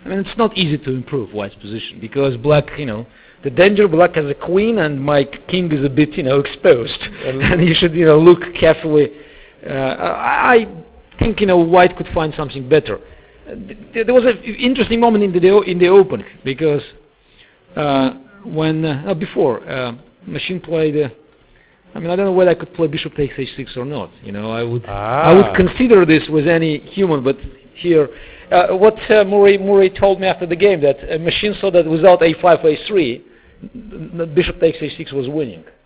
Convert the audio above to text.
I mean, it's not easy to improve white's position because black, the danger black has a queen and my king is a bit, exposed, and you should, look carefully. I think, white could find something better. There was an interesting moment in the open because before machine played. I don't know whether I could play bishop takes h6 or not. I would consider this with any human, but here, what Murray told me after the game that a machine saw that without a5 a3, bishop takes h6 was winning.